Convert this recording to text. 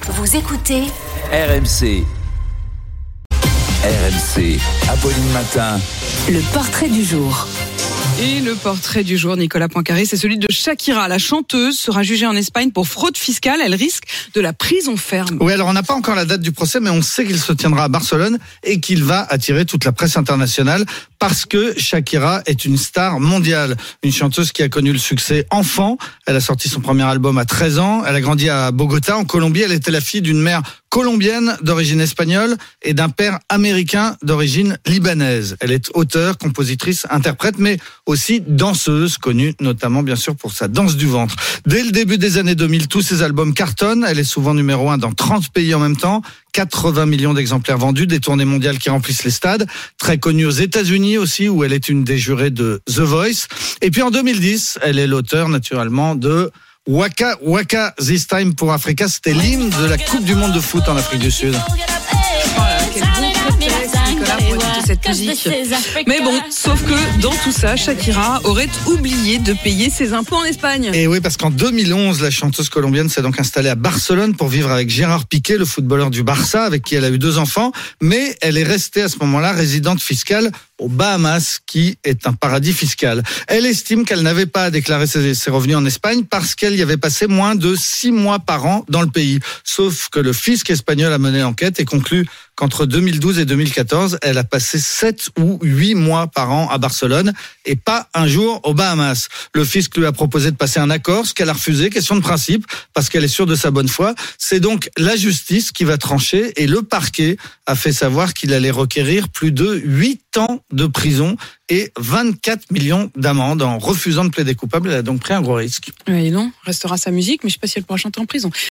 Vous écoutez RMC. RMC, Apolline Matin. le portrait du jour. Et le portrait du jour, Nicolas Poincaré, c'est celui de Shakira. La chanteuse sera jugée en Espagne pour fraude fiscale. Elle risque de la prison ferme. Oui, alors on n'a pas encore la date du procès, mais on sait qu'il se tiendra à Barcelone et qu'il va attirer toute la presse internationale parce que Shakira est une star mondiale. Une chanteuse qui a connu le succès enfant. Elle a sorti son premier album à 13 ans. Elle a grandi à Bogota, en Colombie. Elle était la fille d'une mère colombienne d'origine espagnole et d'un père américain d'origine libanaise. Elle est auteure, compositrice, interprète, mais aussi danseuse, connue notamment bien sûr pour sa danse du ventre. Dès le début des années 2000, tous ses albums cartonnent. Elle est souvent numéro 1 dans 30 pays en même temps. 80 millions d'exemplaires vendus, des tournées mondiales qui remplissent les stades. Très connue aux États-Unis aussi, où elle est une des jurées de The Voice. Et puis en 2010, elle est l'auteur naturellement de Waka Waka This Time pour Africa. C'était l'hymne de la Coupe du Monde de foot en Afrique du Sud. Quel bon prétexte, Nicolas, pour écouter cette musique. Mais bon, sauf que dans tout ça, Shakira aurait oublié de payer ses impôts en Espagne. Et oui, parce qu'en 2011, la chanteuse colombienne s'est donc installée à Barcelone pour vivre avec Gérard Piqué, le footballeur du Barça, avec qui elle a eu 2 enfants. Mais elle est restée à ce moment-là résidente fiscale aux Bahamas, qui est un paradis fiscal. Elle estime qu'elle n'avait pas à déclarer ses revenus en Espagne parce qu'elle y avait passé moins de 6 mois par an dans le pays. Sauf que le fisc espagnol a mené l'enquête et conclut qu'entre 2012 et 2014, elle a passé 7 ou 8 mois par an à Barcelone et pas un jour aux Bahamas. Le fisc lui a proposé de passer un accord, ce qu'elle a refusé, question de principe, parce qu'elle est sûre de sa bonne foi. C'est donc la justice qui va trancher et le parquet a fait savoir qu'il allait requérir plus de 8 ans de prison et 24 millions d'amendes en refusant de plaider coupable. Elle a donc pris un gros risque. Oui, non, restera sa musique, mais je ne sais pas si elle pourra chanter en prison.